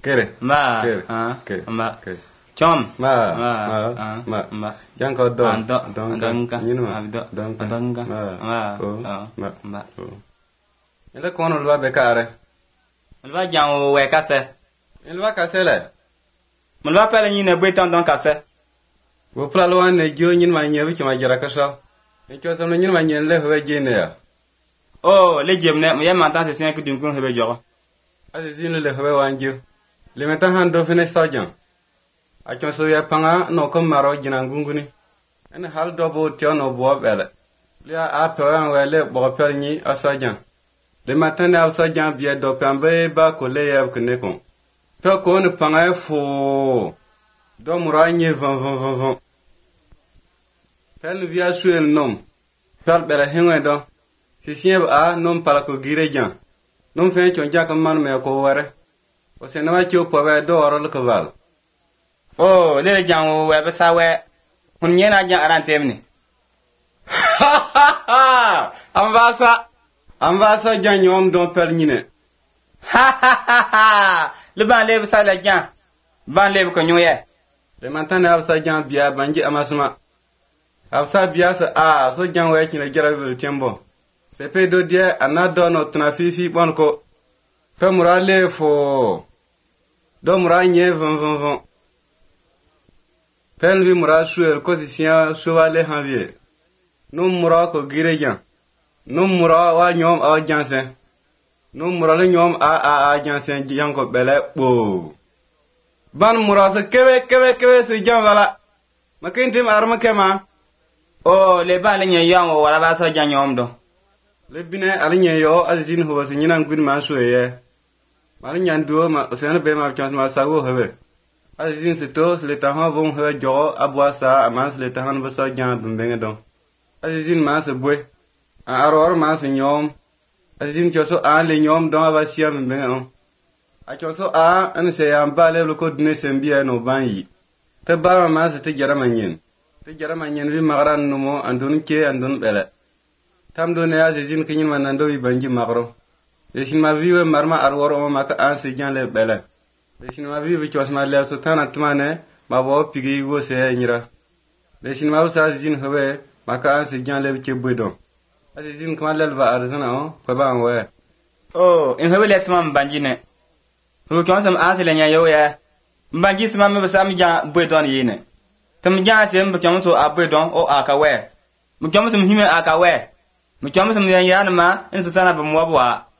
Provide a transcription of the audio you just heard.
Kere. Ma. Kere. Kere. Kere. Ma. Kere. Chom. Ma. Yang kau do. Donka. Yinu ma. Donka. Ma. Ele kono lwa bekare. Lwa jang we kase. Lwa kasele. Lwa pele nyine bweton don kase. Wo plalwan ne jo nyin ma nyebi chuma jara kaso. Ne cho sam nyin ma nyen le ho jene ya. Oh, le jemne mo yema tan se sen ku dun kun hebe jogo. Asi zin le ho wanju. Le meta han do fene sajan. A cho so ya panga no ko maro jina ngunguni. En hal do bo tiono bo bele. Le a pe wan wele bo per ni asajan. Le matin a sajan bie do pambe ba ko le ya kne kon. Pe ko ne panga fo. Do mura nye van. Pel via suel nom. Pel bele hengwe do. Si sieb a nom pala ko gire jan. Nom fe chon jak man me ko ware. O se na chi po ba do oro ko val. Oh, le jang we be sa we. Hun nyena jang aran temni. Ambasa jan nyom don pel nyine. Le ban le sa la jang. Ban le ko nyoye. Le mantane absa jan biya banji amasma. Absa biya sa so jan we chine jarabil tembo. Se pe do die anado no tna fifi bon ko. Pe murale fo. Do muranye von. Pen vi mura suel ko si sia suwale hanvie. Num mura ko girejan. Num mura wa nyom a jansen. Num mura le nyom a jansen janko bele bo. Ban mura se kebe se jan wala. Makintim arma kema. Oh, le ban le nyang wala ba sa jan nyom do. Le bine alinye yo azin ho se nyina ngud ma suye. Mal nyan duo ma se na be ma chance ma sawo হবে. Azin se to le tahan bon he jo abwa sa amas le tahan ba sa jan bembe don. Azin ma se bwe. A aror ma se nyom. Azin choso a le nyom don ba sia bembe on. A choso a an se ya ba le ko dune sembia no banyi. Te ba ma se te jara manyen. Te jara manyen vi magaran no mo andun ke andun bele. Tam do ne azin kinyin manando wi banji magro. Lesin ma viwe marma arwor o maka an se jan le bele. Lesin ma viwe chos ma le so tan atmane ma bo pigi go se nyira. Lesin ma usa azin hobe maka an se jan le che bwedon. Azin kama le ba arzana o pa ba we. Oh, in hobe le sama banji ne. Ho ko sam an se le nya yo ya. Banji sama me ba sam jan bwedon yine. Tam jan se mbo kyan to abwedon o aka we. Mo kyan sam hime aka we. Mo kyan sam ya na ma in so tan ba mo bwa.